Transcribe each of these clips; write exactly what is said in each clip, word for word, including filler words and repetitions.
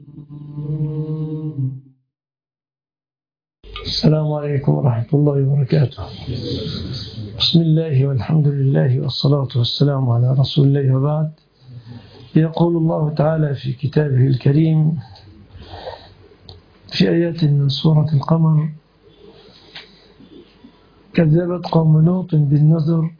السلام عليكم ورحمة الله وبركاته. بسم الله والحمد لله والصلاة والسلام على رسول الله وبعد. يقول الله تعالى في كتابه الكريم في آيات من سورة القمر: كذبت قوم لوط بالنذر.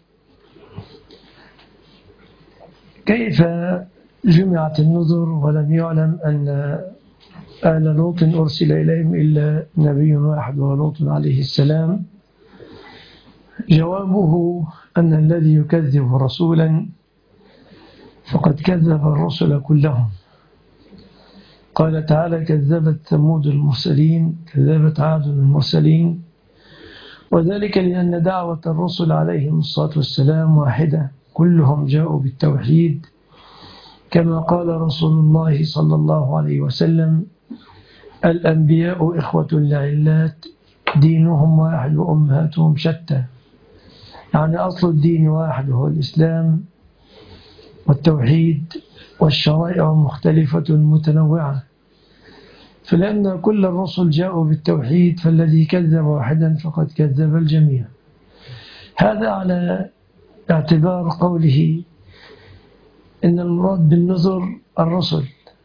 كيف جمعت النذر ولم يعلم أن آل لوط أرسل إليهم إلا نبي واحد وهو لوط عليه السلام؟ جوابه أن الذي يكذب رسولا فقد كذب الرسل كلهم. قال تعالى: كذبت ثمود المرسلين، كذبت عاد المرسلين. وذلك لأن دعوة الرسل عليهم الصلاة والسلام واحدة، كلهم جاءوا بالتوحيد، كما قال رسول الله صلى الله عليه وسلم: الأنبياء إخوة لعلات، دينهم واحد وأمهاتهم شتى. يعني أصل الدين واحد هو الإسلام والتوحيد، والشرائع مختلفة متنوعة. فلأن كل الرسل جاءوا بالتوحيد، فالذي كذب واحدا فقد كذب الجميع. هذا على اعتبار قوله إن المراد بالنذر الرسل.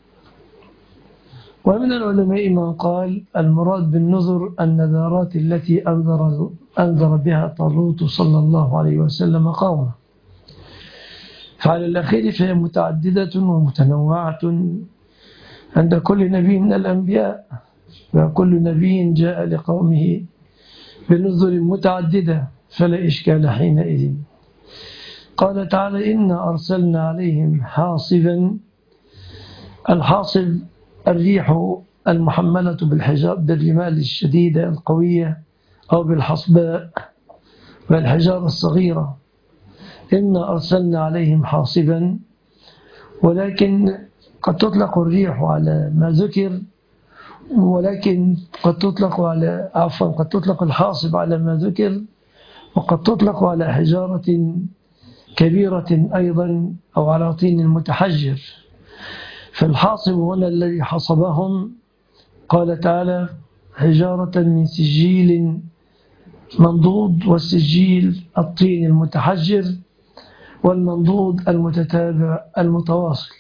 ومن العلماء من قال المراد بالنذر النذارات التي أنذر, أنذر بها طالوت صلى الله عليه وسلم قومه. فعلى الأخير فهي متعددة ومتنوعة عند كل نبي من الأنبياء، وكل نبي جاء لقومه بنذر متعددة، فلا إشكال حينئذ. قال تعالى: إنا أرسلنا عليهم حاصبا. الحاصب الريح المحملة بالحجاب بالرمال الشديدة القوية، أو بالحصباء والحجارة الصغيرة. إنا أرسلنا عليهم حاصبا، ولكن قد تطلق الريح على ما ذكر، ولكن قد تطلق على عفوا قد تطلق الحاصب على ما ذكر، وقد تطلق على حجارة كبيرة أيضا، أو على طين المتحجر. فالحاصب هنا الذي حصبهم قال تعالى: حجارة من سجيل منضود، والسجيل الطين المتحجر، والمنضود المتتابع المتواصل.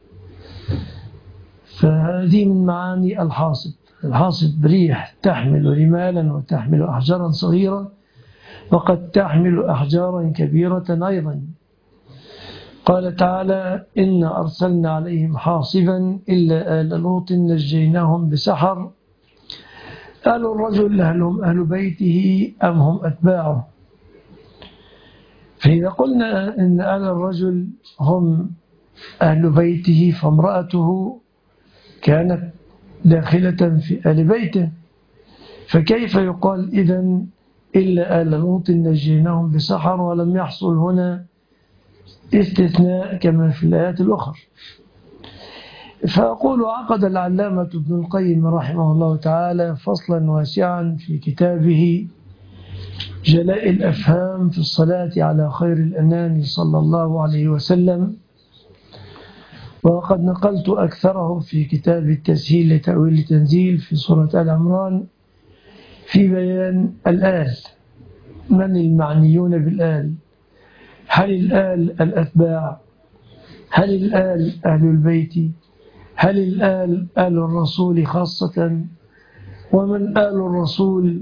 فهذه من معاني الحاصب. الحاصب ريح تحمل رمالا وتحمل أحجارا صغيرة، وقد تحمل أحجارا كبيرة أيضا. قال تعالى: إنا أرسلنا عليهم حاصبا إلا آل لوط نجيناهم بسحر. آل الرجل هل هم أهل بيته أم هم أتباعه؟ فإذا قلنا إن آل الرجل هم أهل بيته، فامرأته كانت داخلة في آل بيته، فكيف يقال إذن إلا آل لوط نجيناهم بسحر، ولم يحصل هنا استثناء كما في الآيات الأخرى؟ فأقول: عقد العلامة ابن القيم رحمه الله تعالى فصلا واسعا في كتابه جلاء الأفهام في الصلاة على خير الأنام صلى الله عليه وسلم، وقد نقلت أكثره في كتاب التسهيل لتأويل التنزيل في سورة آل عمران، في بيان الآل. من المعنيون بالآل؟ هل الآل الأتباع؟ هل الآل أهل البيت؟ هل الآل آل الرسول خاصة؟ ومن آل الرسول؟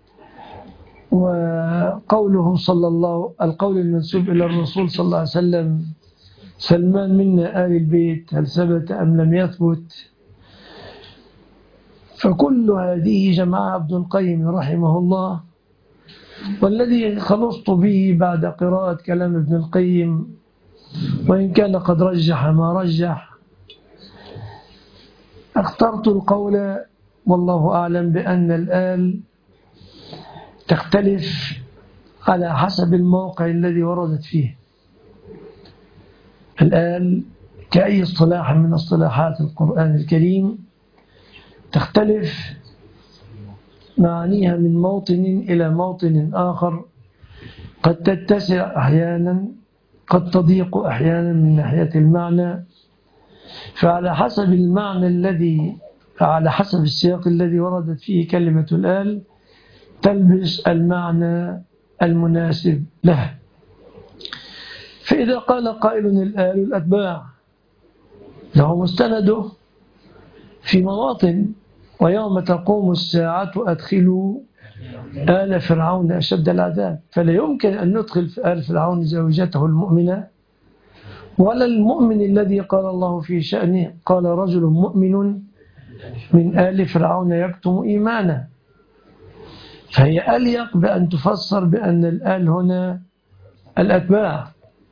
وقوله صلى الله القول المنسوب إلى الرسول صلى الله عليه وسلم: سلمان منا آل البيت، هل ثبت أم لم يثبت؟ فكل هذه جمعها ابن القيم رحمه الله. والذي خلصت به بعد قراءة كلام ابن القيم، وإن كان قد رجح ما رجح، اخترت القول والله أعلم بأن الآل تختلف على حسب الموقع الذي وردت فيه. الآل كأي اصطلاح من اصطلاحات القرآن الكريم تختلف معانيها من موطن إلى موطن آخر، قد تتسع أحيانا، قد تضيق أحيانا من ناحية المعنى، فعلى حسب المعنى الذي على حسب السياق الذي وردت فيه كلمة الآل تلبس المعنى المناسب له. فإذا قال قائل الآل الأتباع له مستنده في مواطن، ويوم تقوم الساعة أدخلوا آل فرعون أشد العذاب، فلا يمكن أن ندخل في آل فرعون زوجته المؤمنة ولا المؤمن الذي قال الله في شأنه قال رجل مؤمن من آل فرعون يكتم إيمانه. فهي أليق بأن تفسر بأن الآل هنا الأتباع.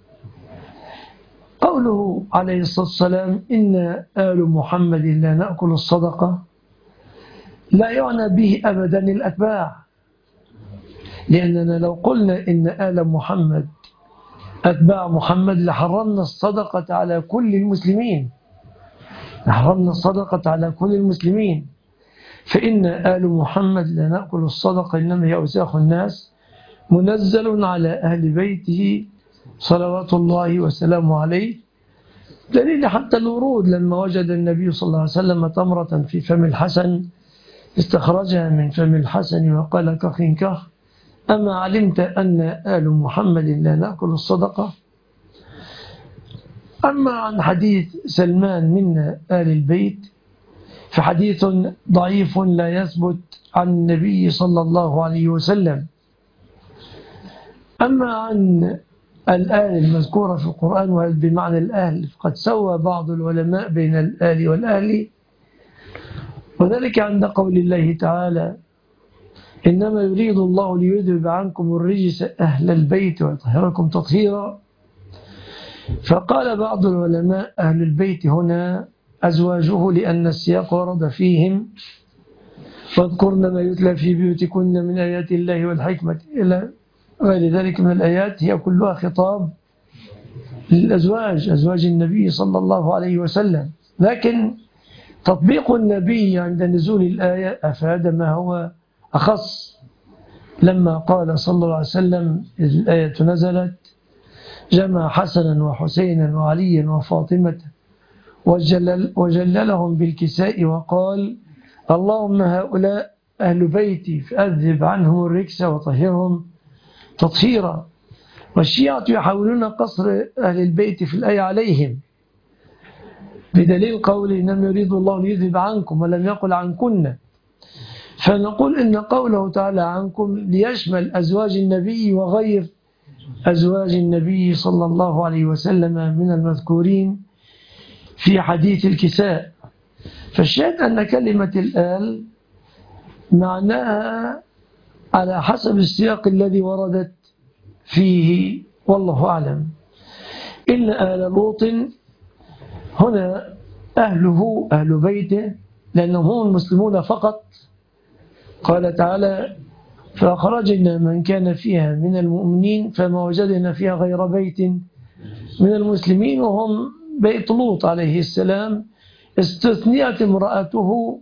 قوله عليه الصلاة والسلام إن آل محمد لا نأكل الصدقة لا يعني به أبدا الأتباع، لأننا لو قلنا إن آل محمد أتباع محمد لحرمنا الصدقة على كل المسلمين، لحرمنا الصدقة على كل المسلمين. فإن آل محمد لا نأكل الصدقة إنما هي أوساخ الناس منزل على أهل بيته صلوات الله وسلامه عليه. دليل حتى الورود لما وجد النبي صلى الله عليه وسلم تمرة في فم الحسن استخرجها من فم الحسن وقال كخ كخ أما علمت أن آل محمد لا نأكل الصدقة. أما عن حديث سلمان من آل البيت فحديث ضعيف لا يثبت عن النبي صلى الله عليه وسلم. أما عن الآل المذكورة في القرآن وهل بمعنى الأهل فقد سوى بعض العلماء بين الآل والأهل، وذلك عند قول الله تعالى إنما يريد الله ليذهب عنكم الرجس أهل البيت ويطهركم تطهيرا. فقال بعض العلماء أهل البيت هنا أزواجه لأن السياق ورد فيهم واذكرن ما يتلى في بيوتكن من آيات الله والحكمة إلى غير ذلك من الآيات، هي كلها خطاب للأزواج أزواج النبي صلى الله عليه وسلم. لكن تطبيق النبي عند نزول الآية أفاد ما هو أخص، لما قال صلى الله عليه وسلم الآية نزلت جمع حسنا وحسينا وعليا وفاطمة وجلل وجللهم بالكساء وقال اللهم هؤلاء أهل بيتي فأذهب عنهم الركس وطهرهم تطهيرا. والشيعة يحاولون قصر أهل البيت في الآية عليهم بدليل قول إنما يريد الله ليذهب عنكم ولم يقل عنكن، فنقول إن قوله تعالى عنكم ليشمل أزواج النبي وغير أزواج النبي صلى الله عليه وسلم من المذكورين في حديث الكساء. فالشاهد أن كلمة الآل معناها على حسب السياق الذي وردت فيه والله أعلم. إن آل لوط هنا أهله أهل بيته لأنهم هم المسلمون فقط. قال تعالى فأخرجنا من كان فيها من المؤمنين فما وجدنا فيها غير بيت من المسلمين وهم بيت لوط عليه السلام، استثنيت امرأته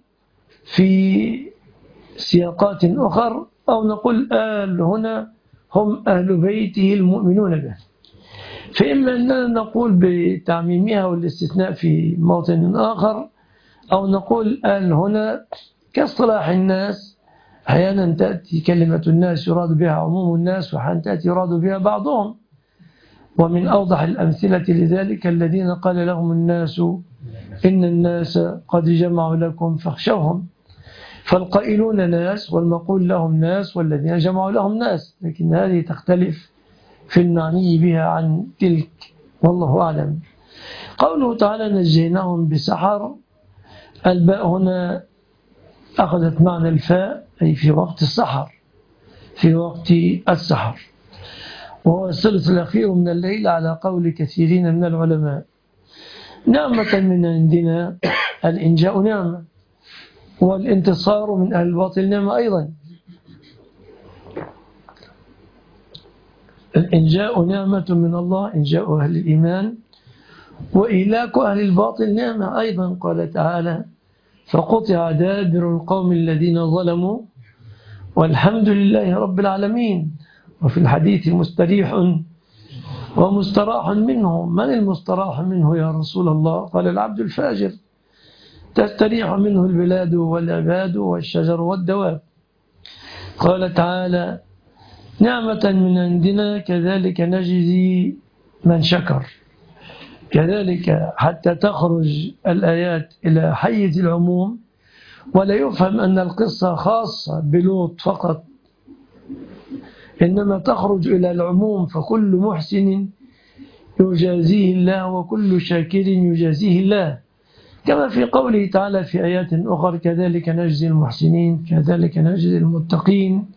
في سياقات أخر، أو نقول آل هنا هم أهل بيته المؤمنون به. فإما أننا نقول بتعميمها والاستثناء في موطن آخر، أو نقول آل هنا كاصطلاح الناس أحيانا تأتي كلمة الناس يراد بها عموم الناس وأحيانا تأتي يراد بها بعضهم. ومن أوضح الأمثلة لذلك الذين قال لهم الناس إن الناس قد جمعوا لكم فاخشوهم، فالقائلون ناس والمقول لهم ناس والذين جمعوا لهم ناس، لكن هذه تختلف في المعني بها عن تلك والله أعلم. قوله تعالى نجيناهم بسحر، الباء هنا أخذت معنى الفاء أي في وقت السحر، في وقت السحر، وهو الثلث الأخير من الليل على قول كثيرين من العلماء. نعمة من عندنا، الإنجاء نعمة والانتصار من أهل الباطل نعمة أيضا. الإنجاء نعمة من الله إنجاء أهل الإيمان، وإهلاك أهل الباطل نعمة أيضا. قال تعالى فقطع دابر القوم الذين ظلموا والحمد لله رب العالمين. وفي الحديث مستريح ومستراح منه. من المستراح منه يا رسول الله؟ قال العبد الفاجر، تستريح منه البلاد والعباد والشجر والدواب. قال تعالى: نعمة من عندنا كذلك نجزي من شكر. كذلك حتى تخرج الآيات إلى حيز العموم، ولا يفهم أن القصة خاصة بلوط فقط، إنما تخرج إلى العموم، فكل محسن يجازيه الله وكل شاكر يجازيه الله، كما في قوله تعالى في آيات أخرى: كذلك نجزي المحسنين كذلك نجزي المتقين.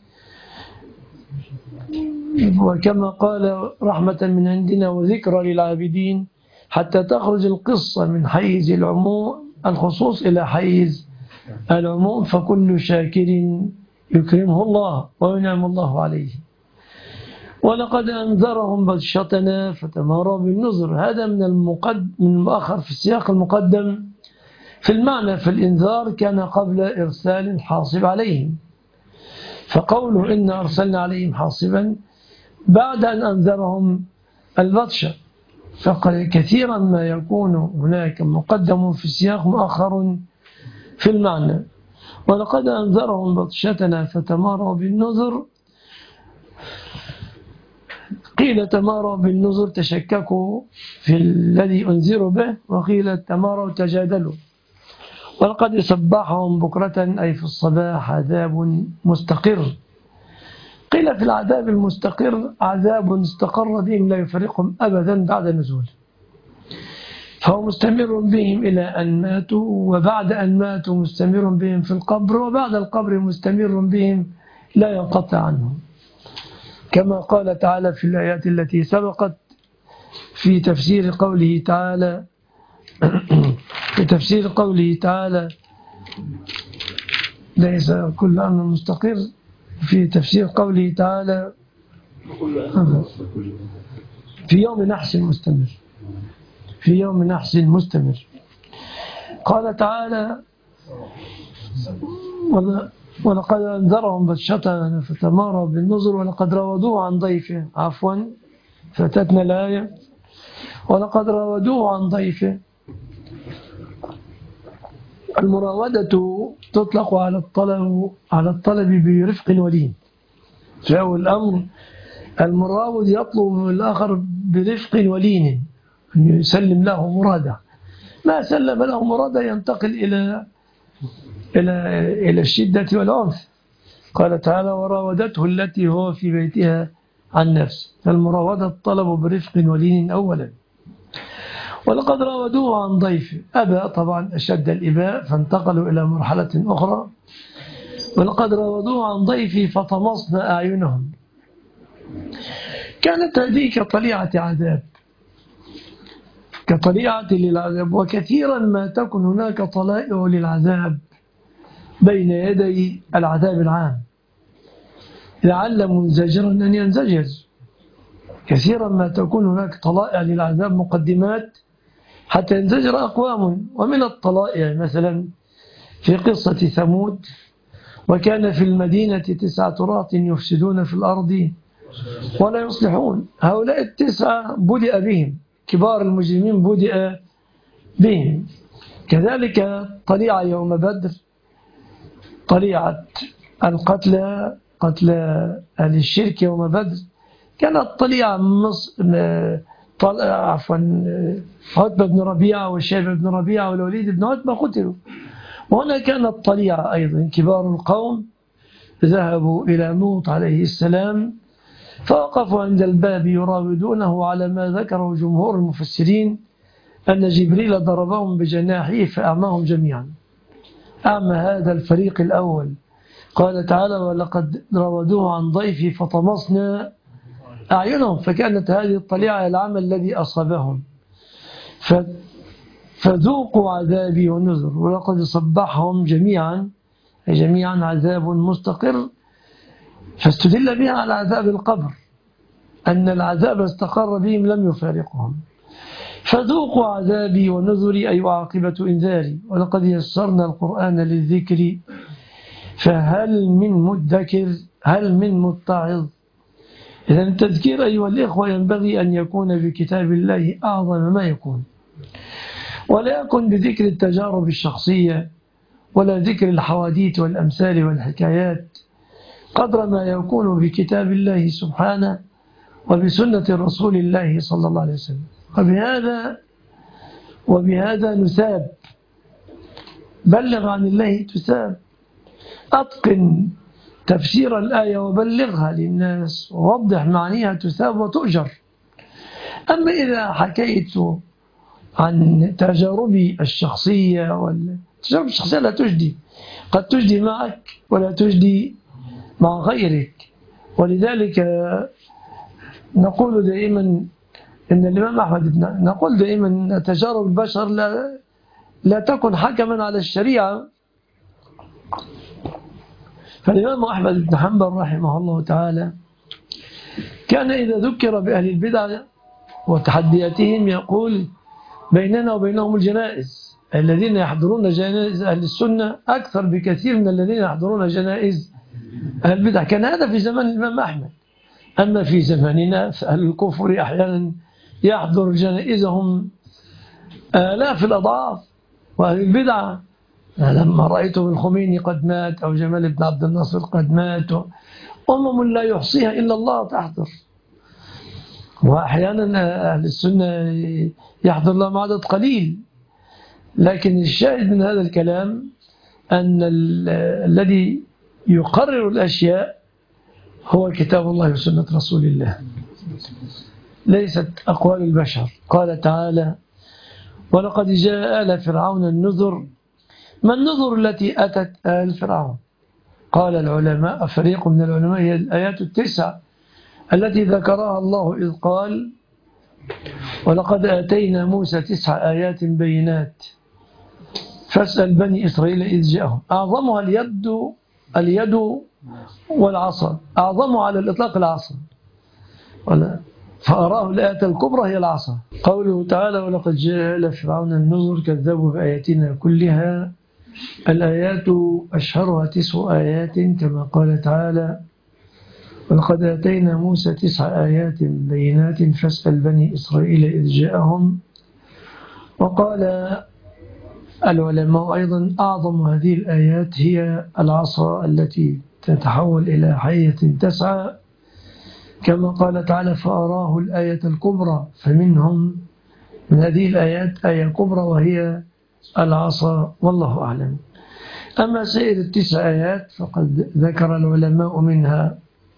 وكما قال: رحمة من عندنا وذكرى للعابدين، حتى تخرج القصة من حيز العموم الخصوص إلى حيز العموم، فكل شاكر يكرمه الله وينعم الله عليه. ولقد أنذرهم بطشتنا فتماروا بالنذر. هذا من المقدم من المؤخر في السياق المقدم في المعنى، في الإنذار كان قبل إرسال الحاصب عليهم، فقوله إن أرسلنا عليهم حاصبا بعد أن أنذرهم البطشة. فكثيرا ما يكون هناك مقدم في السياق مؤخر في المعنى. ولقد أنذرهم بطشتنا فتماروا بالنذر. قيل تماروا بالنذر تشككوا في الذي أنذروا به، وقيل تماروا تجادلوا. ولقد صبحهم بكرة أي في الصباح عذاب مستقر. قيل في العذاب المستقر عذاب استقر بهم لا يفرقهم أبدا بعد نزول، فهو مستمر بهم إلى أن ماتوا، وبعد أن ماتوا مستمر بهم في القبر، وبعد القبر مستمر بهم لا ينقطع عنهم، كما قال تعالى في الآيات التي سبقت في تفسير قوله تعالى في تفسير قوله تعالى: ليس كل أمر مستقر. في تفسير قوله تعالى: في يوم نحس مستمر في يوم نحس مستمر. قال تعالى: ولقد أنذرهم بطشتنا فتماروا بالنذر ولقد راودوه عن ضيفه. عفوا فاتتنا الآية: ولقد راودوه عن ضيفه. المراودة تطلق على الطلب على الطلب برفق ولين. في أول الأمر المراود يطلب من الآخر برفق ولين أن يسلم له مراده، ما سلم له مراده ينتقل إلى إلى إلى الشدة والعنف. قال تعالى: وراودته التي هو في بيتها عن نفسه. فالمراودة الطلب برفق ولين أولا. ولقد راودوه عن ضيفه، أبى طبعا أشد الإباء، فانتقلوا إلى مرحلة أخرى. ولقد راودوه عن ضيفه فطمسنا أعينهم. كانت هذه كطليعة عذاب، كطليعة للعذاب. وكثيرا ما تكون هناك طلائع للعذاب بين يدي العذاب العام لعل منزجرا أن ينزجر. كثيرا ما تكون هناك طلائع للعذاب مقدمات حتى ينزجر أقوام. ومن الطلائع مثلا في قصة ثمود: وكان في المدينة تسعة رهط يفسدون في الأرض ولا يصلحون. هؤلاء التسعة بدأ بهم، كبار المجرمين بدأ بهم. كذلك طليعة يوم بدر، طليعة القتلى قتلى أهل الشرك يوم بدر، كانت طليعة مص... طل... عفوا عتبة بن ربيعة والشيبة بن ربيعة والوليد بن عتبة قتلوا. وهنا كانت طليعة أيضا، كبار القوم ذهبوا إلى لوط عليه السلام فوقفوا عند الباب يراودونه على ما ذكره جمهور المفسرين أن جبريل ضربهم بجناحه فأعماهم جميعا. أعمى هذا الفريق الأول. قال تعالى: ولقد راودوه عن ضيفه فطمسنا أعينهم. فكانت هذه الطليعة العمى الذي أصابهم. فذوقوا عذابي ونذر. ولقد صبحهم جميعا جميعا عذاب مستقر. فاستدل بها على عذاب القبر، أن العذاب استقر بهم لم يفارقهم. فذوقوا عذابي ونذري أي عاقبة إنذاري. ولقد يسرنا القرآن للذكر فهل من مدكر هل من متعظ. إذن التذكير أيها الإخوة ينبغي أن يكون بكتاب الله أعظم ما يكون، ولا يكن بذكر التجارب الشخصية ولا ذكر الحواديت والأمثال والحكايات، قدر ما يكون بكتاب الله سبحانه وبسنة رسول الله صلى الله عليه وسلم. وبهذا وبهذا نثاب. بلغ عن الله تثاب. أتقن تفسير الآية وبلغها للناس ووضح معانيها تثاب وتؤجر. أما إذا حكيت عن تجاربي الشخصية، والتجارب الشخصية لا تجدي، قد تجدي معك ولا تجدي مع غيرك. ولذلك نقول دائما إن الإمام أحمد بن نقول دائما أن تجارب البشر لا لا تكن حكما على الشريعة. فالإمام أحمد بن حنبل رحمه الله تعالى كان إذا ذكر بأهل البدع وتحدياتهم يقول: بيننا وبينهم الجنائز، الذين يحضرون جنائز أهل السنة أكثر بكثير من الذين يحضرون جنائز أهل البدع. كان هذا في زمان الإمام أحمد. أما في زماننا فأهل الكفر أحيانا يحضر جنائزهم آلاف الأضعاف، وأهل البدعة لما رأيتم الخميني قد مات أو جمال بن عبد الناصر قد مات، أمم لا يحصيها إلا الله تحضر. وأحيانا أهل السنة يحضر لهم عدد قليل. لكن الشاهد من هذا الكلام أن الذي يقرر الأشياء هو كتاب الله وسنة رسول الله، ليست أقوال البشر. قال تعالى: ولقد جاء آل فرعون النذر. ما النذر التي أتت آل فرعون؟ قال العلماء، فريق من العلماء، هي الآيات التسع التي ذكرها الله إذ قال: ولقد آتينا موسى تسع آيات بينات فاسأل بني إسرائيل إذ جاءهم. أعظمها اليد اليد والعصا، أعظمها على الإطلاق العصا، فأراه الآية الكبرى هي العصا. قوله تعالى: ولقد جاء آل فرعون النذر كذبوا بآياتنا كلها. الآيات أشهرها تسع آيات كما قال تعالى: ولقد آتينا موسى تسع آيات بينات فاسأل بني إسرائيل إذ جاءهم. وقال العلماء أيضا: أعظم هذه الآيات هي العصا التي تتحول إلى حية تسعى، كما قال تعالى: فأراه الآية الكبرى. فمنهم من هذه الآيات آية كبرى وهي العصا، والله أعلم. أما سائر التسع آيات فقد ذكر العلماء منها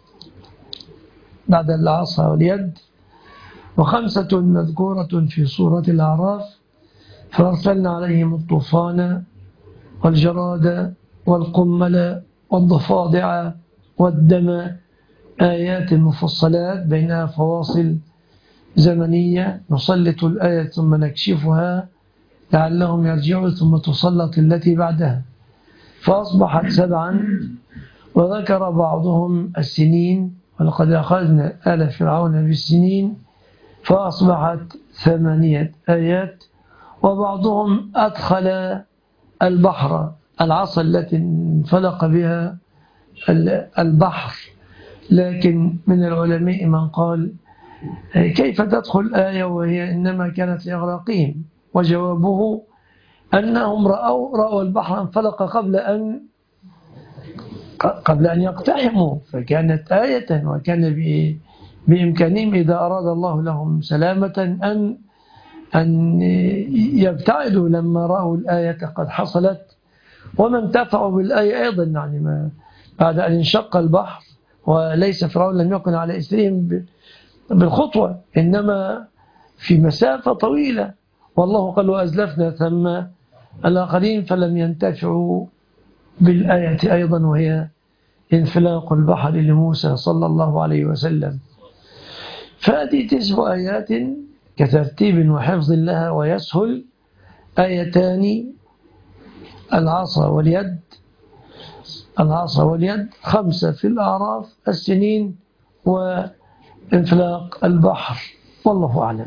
بعد العصا واليد وخمسة مذكورة في سورة الأعراف: فأرسلنا عليهم الطوفان والجراد والقمل والضفادع والدم آيات مفصلات بينها فواصل زمنية نسلط الآية ثم نكشفها لعلهم يرجعوا ثم تسلط التي بعدها، فأصبحت سبعا. وذكر بعضهم السنين: ولقد أخذنا آل فرعون بالسنين، فأصبحت ثمانية آيات. وبعضهم أدخل البحر، العصا التي انفلق بها البحر. لكن من العلماء من قال: كيف تدخل آية وهي إنما كانت لإغراقهم؟ وجوابه أنهم رأوا, رأوا البحر انفلق قبل أن قبل أن يقتحموا، فكانت آية، وكان بإمكانهم إذا أراد الله لهم سلامة أن أن يبتعدوا لما رأوا الآية قد حصلت. وما انتفعوا بالآية أيضا، يعني ما بعد أن انشق البحر وليس فرعون لم يكن على إثرهم بالخطوة، إنما في مسافة طويلة. والله قال: وأزلفنا ثم الآخرين فلم ينتفعوا بالآية أيضا، وهي انفلاق البحر لموسى صلى الله عليه وسلم. فهذه تسع آيات كترتيب وحفظ لها ويسهل: آيتان العصا واليد العصا واليد، خمسة في الأعراف، السنين وانفلاق البحر، والله أعلم.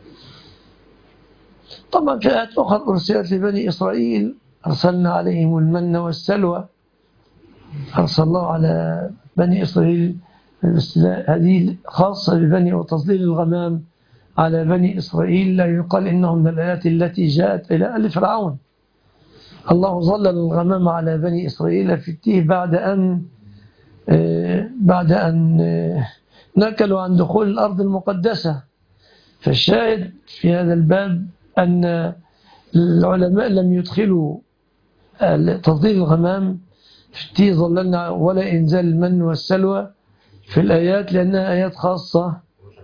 طبعا في آيات أخرى أرسلت لبني إسرائيل: أرسلنا عليهم المن والسلوى. أرسل الله على بني إسرائيل بس هذه خاصة ببني وتظليل الغمام على بني إسرائيل. لا يقال إنه من الآيات التي جاءت إلى آل فرعون. الله ظلل الغمام على بني إسرائيل في التيه بعد أن بعد أن نكلوا عن دخول الأرض المقدسة. فالشاهد في هذا الباب أن العلماء لم يدخلوا تظليل الغمام في التيه ظللنا ولا إنزال المن والسلوى في الآيات لأنها آيات خاصة،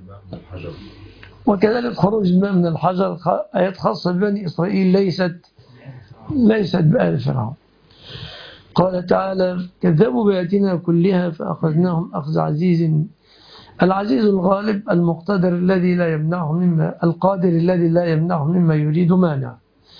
وكذلك خروج الماء من الحجر آيات خاصة ببني إسرائيل ليست ليست بآل فرعون. قال تعالى: كذبوا بآياتنا كلها فأخذناهم أخذ عزيز. العزيز الغالب المقتدر الذي لا يمنعه مما القادر الذي لا يمنعه مما يريد مانع.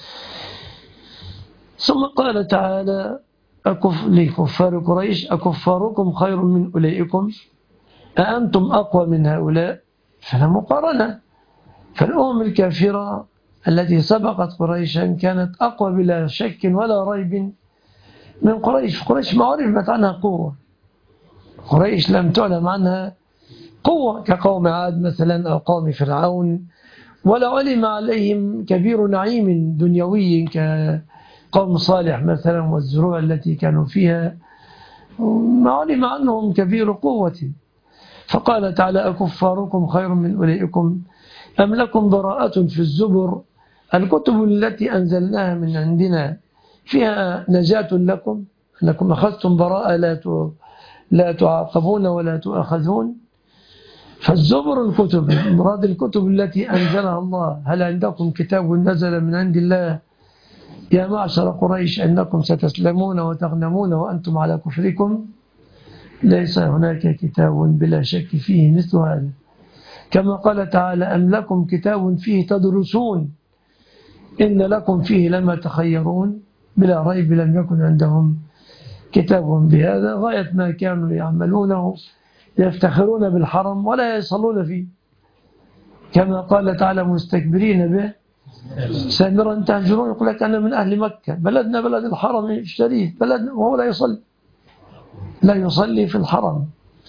ثم قال تعالى أكف لكفار قريش: أكفاركم خير من أولئكم أأنتم أقوى من هؤلاء؟ فلا مقارنة. فالأمم الكافرة التي سبقت قريشا كانت أقوى بلا شك ولا ريب من قريش. قريش ما عرفت عنها قوة، قريش لم تعلم عنها قوة كقوم عاد مثلا أو قوم فرعون، ولا علم عليهم كبير نعيم دنيوي كقوم صالح مثلا والزروع التي كانوا فيها، ما علم عنهم كبير قوة. فقال تعالى: أكفاركم خير من أولئكم أم لكم براءة في الزبر؟ الكتب التي أنزلناها من عندنا فيها نجاة لكم، أنكم أخذتم براءة لا لا تعاقبون ولا تؤاخذون. فالزبر الكتب، مراد الكتب التي أنزلها الله. هل عندكم كتاب نزل من عند الله يا معشر قريش أنكم ستسلمون وتغنمون وأنتم على كفركم؟ ليس هناك كتاب بلا شك فيه مثل هذا. كما قال تعالى: أم لكم كتاب فيه تدرسون إن لكم فيه لما تخيرون. بلا ريب لم يكن عندهم كتاب بهذا. غاية ما كانوا يعملونه يفتخرون بالحرم ولا يصلون فيه، كما قال تعالى: مستكبرين به سامرا تهجرون. يقول لك أنا من أهل مكة، بلدنا بلد الحرم الشريف، بلدنا، وهو لا يصلي لا يصلي في الحرم،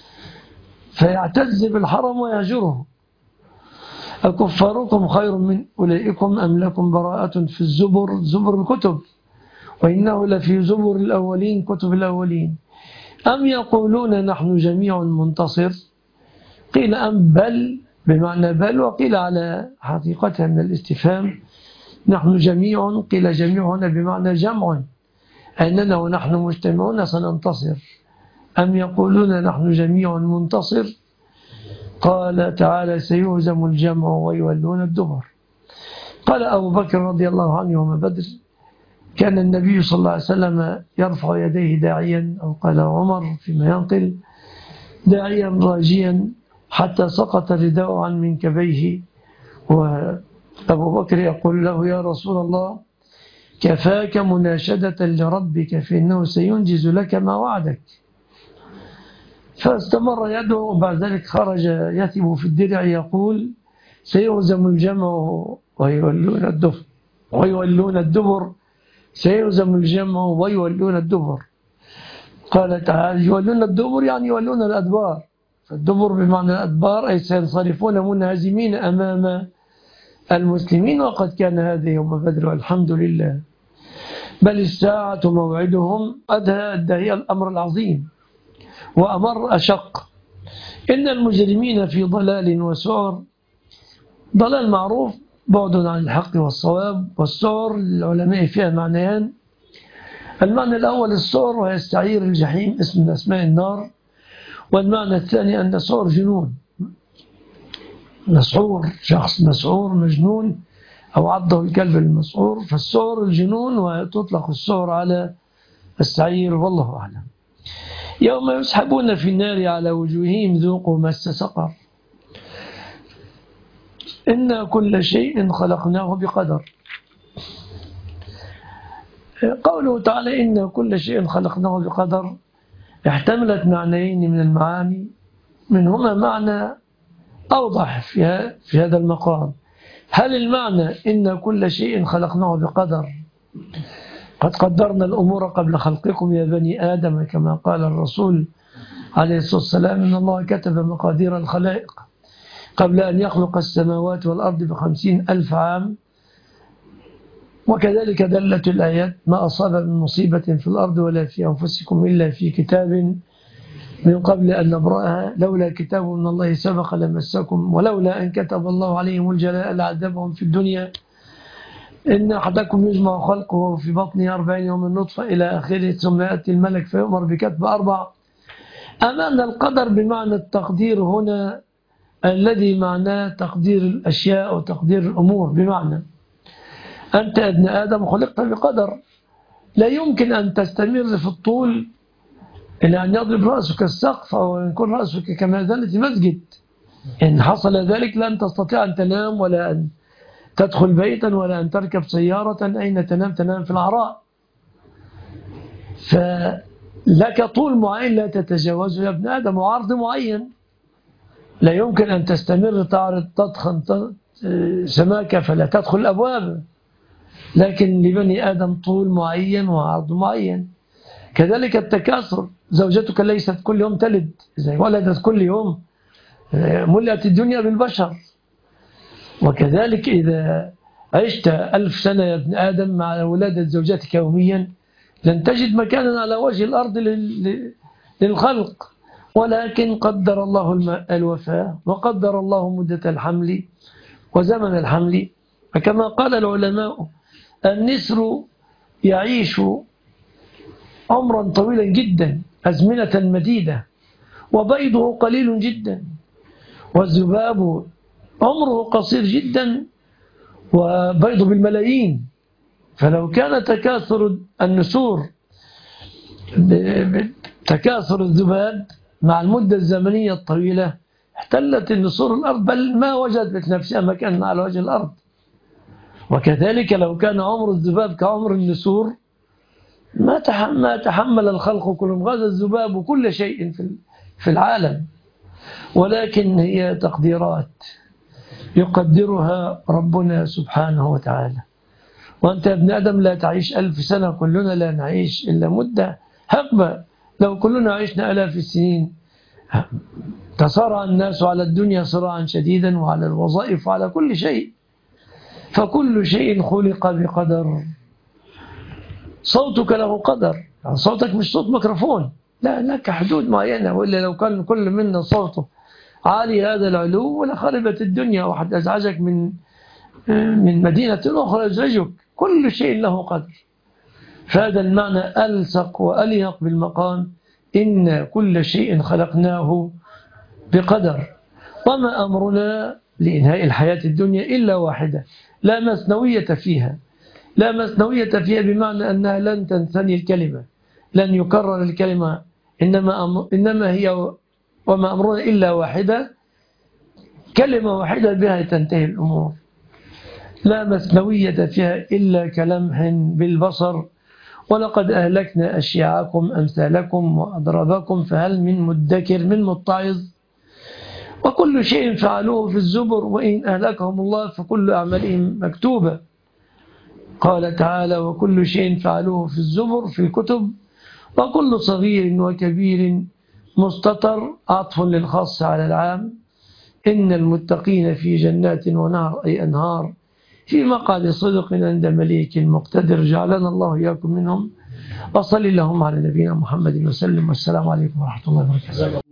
فيعتز بالحرم ويهجره. أكفاركم خير من أولئكم أم لكم براءة في الزبر؟ زبر الكتب، وإنه لفي زبر الأولين، كتب الأولين. أم يقولون نحن جميع منتصر؟ قيل أم بل بمعنى بل، وقيل على حقيقتها من الاستفهام نحن جميع، قيل جميع هنا بمعنى جمع، أننا ونحن مجتمعون سننتصر. أم يقولون نحن جميع منتصر؟ قال تعالى: سيهزم الجمع ويولون الدبر. قال أبو بكر رضي الله عنه يوم بدر: كان النبي صلى الله عليه وسلم يرفع يديه داعيا، أو قال عمر فيما ينقل داعيا راجيا حتى سقط الرداء عن منكبيه، وأبو بكر يقول له: يا رسول الله كفاك مناشدة لربك فإنه سينجز لك ما وعدك. فاستمر يدعو، وبعد ذلك خرج يثب في الدرع يقول: سيهزم الجمع ويولون الدبر ويولون الدبر سيهزم الجمع ويولون الدبر. قال تعالى: يولون الدبر يعني يولون الأدبار. فالدبر بمعنى الأدبار أي سينصرفون منهزمين أمام المسلمين. وقد كان هذا يوم بدر والحمد لله. بل الساعة موعدهم أدهى الدهي الأمر العظيم وأمر أشق. إن المجرمين في ضلال وسعر. ضلال معروف بعد عن الحق والصواب، والسعر العلماء فيها معنيان. المعنى الأول السعر وهي السعير الجحيم، اسم من أسماء النار. والمعنى الثاني أن السعر جنون، مسعور، شخص مسعور مجنون، أو عضه الكلب المسعور. فالسعر الجنون، وتطلق السعر على السعير، والله أعلم. يوم يسحبون في النار على وجوههم ذوقوا مس سقر. إن كل شيء خلقناه بقدر. قوله تعالى إن كل شيء خلقناه بقدر احتملت معنيين من المعاني، منهما معنى أوضح في هذا المقام. هل المعنى إن كل شيء خلقناه بقدر قد قدرنا الأمور قبل خلقكم يا بني آدم، كما قال الرسول عليه الصلاة والسلام إن الله كتب مقادير الخلائق قبل أن يخلق السماوات والأرض بخمسين ألف عام. وكذلك دلت الآيات ما أصاب من مصيبة في الأرض ولا في أنفسكم إلا في كتاب من قبل أن نبرأها لولا كتاب من الله سبق لمسكم ولولا أن كتب الله عليهم الجلاء لعذبهم في الدنيا إن أحدكم يجمع خلقه في بطنه أربعين يوم النطفة إلى آخره ثم يأتي الملك فيؤمر بكتب أربع. أمام القدر بمعنى التقدير هنا الذي معناه تقدير الأشياء وتقدير الأمور، بمعنى أنت ابن آدم خلقت بقدر، لا يمكن أن تستمر في الطول إلى أن يضرب رأسك السقف أو يكون رأسك كما زالت مسجد. إن حصل ذلك لن تستطيع أن تنام ولا أن تدخل بيتا ولا أن تركب سيارة. أين تنام؟ تنام في العراء. فلك طول معين لا تتجاوزه يا ابن آدم وعرض معين، لا يمكن أن تستمر تعرض تضخم سماكة فلا تدخل الأبواب، لكن لبني آدم طول معين وعرض معين. كذلك التكاثر، زوجتك ليست كل يوم تلد، إذا ولدت كل يوم ملأت الدنيا بالبشر. وكذلك إذا عشت ألف سنة يا ابن آدم مع ولادة زوجتك يوميا لن تجد مكانا على وجه الأرض للخلق، ولكن قدر الله الوفاة وقدر الله مدة الحمل وزمن الحمل. فكما قال العلماء النسر يعيش عمرا طويلا جدا أزمنة مديدة وبيضه قليل جدا، والذباب عمره قصير جدا وبيضه بالملايين. فلو كان تكاثر النسور تكاثر الذباب مع المدة الزمنية الطويلة احتلت النسور الأرض، بل ما وجدت نفسها مكان على وجه الأرض. وكذلك لو كان عمر الذباب كعمر النسور ما تحمل الخلق كلهم، غزا الذباب كل شيء في العالم. ولكن هي تقديرات يقدرها ربنا سبحانه وتعالى. وأنت يا ابن آدم لا تعيش ألف سنة، كلنا لا نعيش إلا مدة حقبة. لو كلنا عشنا آلاف السنين تصارع الناس على الدنيا صراعا شديدا وعلى الوظائف وعلى كل شيء، فكل شيء خلق بقدر. صوتك له قدر، يعني صوتك مش صوت ميكروفون، لا، لك حدود معينة، وإلا لو كان كل منا صوته عالي هذا العلو لخربت الدنيا، واحد أزعجك من من مدينة أخرى يزعجك. كل شيء له قدر. فهذا المعنى ألصق وأليق بالمقام إن كل شيء خلقناه بقدر. وما أمرنا لإنهاء الحياة الدنيا إلا واحدة لا مثنوية فيها. لا مثنوية فيها بمعنى أنها لن تنثني الكلمة، لن يكرر الكلمة، إنما, أمر إنما هي وما أمرنا إلا واحدة، كلمة واحدة بها تنتهي الأمور. لا مثنوية فيها إلا كلمح بالبصر. ولقد أهلكنا أشياعكم أمثالكم وأضرابكم فهل من مدكر من متعظ. وكل شيء فعلوه في الزبر وإن أهلكهم الله فكل أعمالهم مكتوبة. قال تعالى وكل شيء فعلوه في الزبر في الكتب وكل صغير وكبير مستتر. عطف للخاص على العام. إن المتقين في جنات ونهر أي أنهار في مقعد صدق عند مليك مقتدر. جعلنا الله إياكم منهم. وصل اللهم على نبينا محمد وسلم، والسلام عليكم ورحمة الله وبركاته.